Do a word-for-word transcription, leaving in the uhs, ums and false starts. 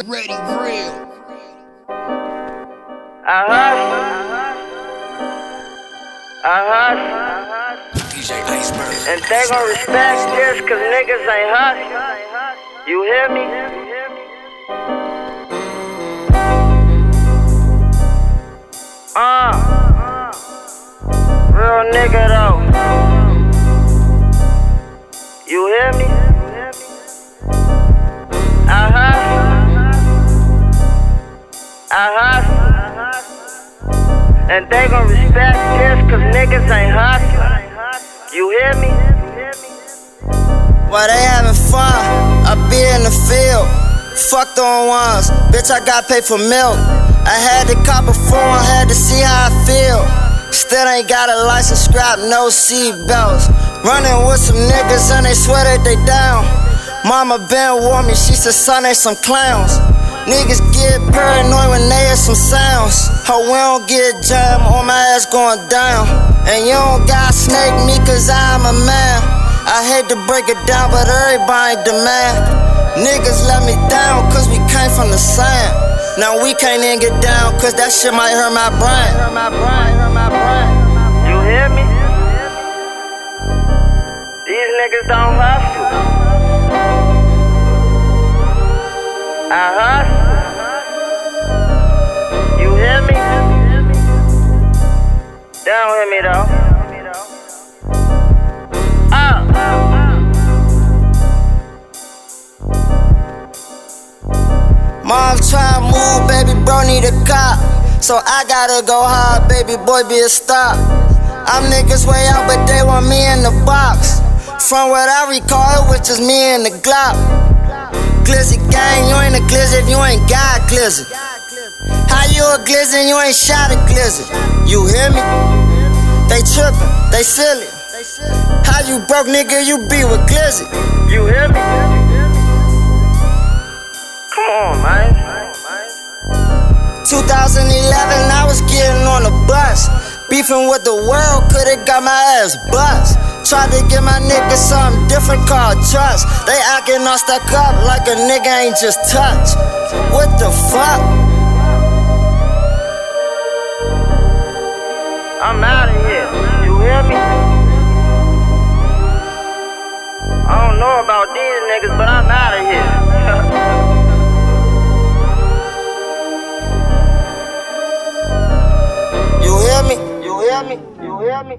Ready real. I hustle. I hustle. D J Iceberg. And they gon' respect this cause niggas ain't hustle. You hear me? Uh. Real nigga though. You hear me? I hustle. I hustle. And they gon' respect this cause niggas ain't hustle. You hear me? While they having fun, I be in the field. Fucked on ones, bitch, I got paid for milk. I had to cop a phone, had to see how I feel. Still ain't got a license, scrap, no seat belts. Running with some niggas and they swear that they down. Mama been warn me, she said, son, they some clowns. Niggas get paranoid when they hear some sounds. Ho, we don't get jammed, on my ass going down. And you don't got snake me cause I'm a man. I hate to break it down, but everybody demand. Niggas let me down cause we came from the sand. Now we can't even get down cause that shit might hurt my brain. Hurt my brain, hurt my brain. You hear me? These niggas don't hustle. I hustle. You hear me? They don't hear me though. Mom tryna move, baby bro need a cop. So I gotta go hard, baby boy be a star. I'm niggas way out, but they want me in the box. From what I recall, it was just me and the Glock. Glizzy gang, you ain't a glizzy if you ain't got glizzy. How you a glizzy and you ain't shot a glizzy? You hear me? They trippin', they silly. How you broke, nigga, you be with glizzy? You hear me? Come on, man. twenty eleven, I was getting on the bus. Beefing with the world, could've got my ass bust. Tried to give my niggas something different called trust. They acting all stuck up like a nigga ain't just touched. What the fuck? I'm out of here. You hear me? I don't know about these niggas, but I'm out of here. You hear me? You hear me? You hear me?